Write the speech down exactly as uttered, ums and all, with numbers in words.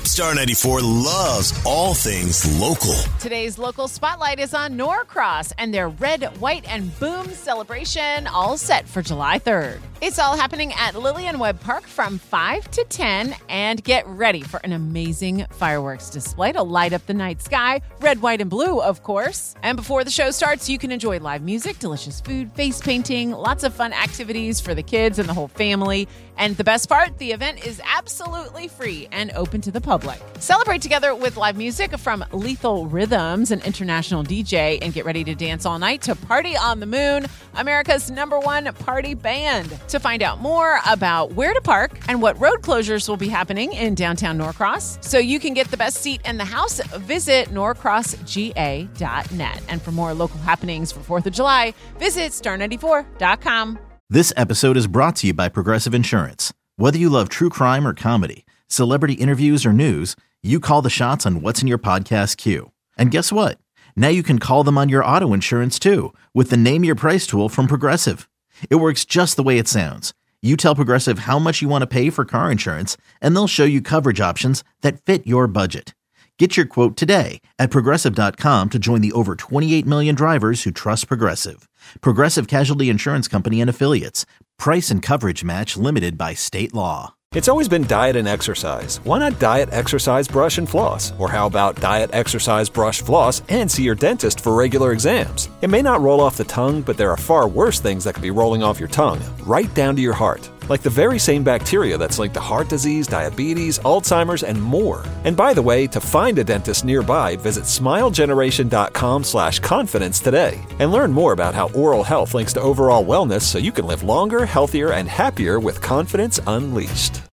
Star ninety-four loves all things local. Today's local spotlight is on Norcross and their Red, White, and Boom celebration, all set for July third. It's all happening at Lillian Webb Park from five to ten, and get ready for an amazing fireworks display to light up the night sky, red, white, and blue, of course. And before the show starts, you can enjoy live music, delicious food, face painting, lots of fun activities for the kids and the whole family. And the best part, the event is absolutely free and open to the public. Celebrate together with live music from Lethal Rhythms, an international D J, and get ready to dance all night to Party on the Moon, America's number one party band. To find out more about where to park and what road closures will be happening in downtown Norcross, so you can get the best seat in the house, visit norcross g a dot net. And for more local happenings for fourth of July, visit star ninety-four dot com. This episode is brought to you by Progressive Insurance. Whether you love true crime or comedy, celebrity interviews or news, you call the shots on what's in your podcast queue. And guess what? Now you can call them on your auto insurance too with the Name Your Price tool from Progressive. It works just the way it sounds. You tell Progressive how much you want to pay for car insurance, and they'll show you coverage options that fit your budget. Get your quote today at progressive dot com to join the over twenty-eight million drivers who trust Progressive. Progressive Casualty Insurance Company and Affiliates. Price and coverage match limited by state law. It's always been diet and exercise. Why not diet, exercise, brush, and floss? Or how about diet, exercise, brush, floss, and see your dentist for regular exams? It may not roll off the tongue, but there are far worse things that could be rolling off your tongue, right down to your heart. Like the very same bacteria that's linked to heart disease, diabetes, Alzheimer's, and more. And by the way, to find a dentist nearby, visit smilegeneration.com slash confidence today. And learn more about how oral health links to overall wellness so you can live longer, healthier, and happier with confidence unleashed.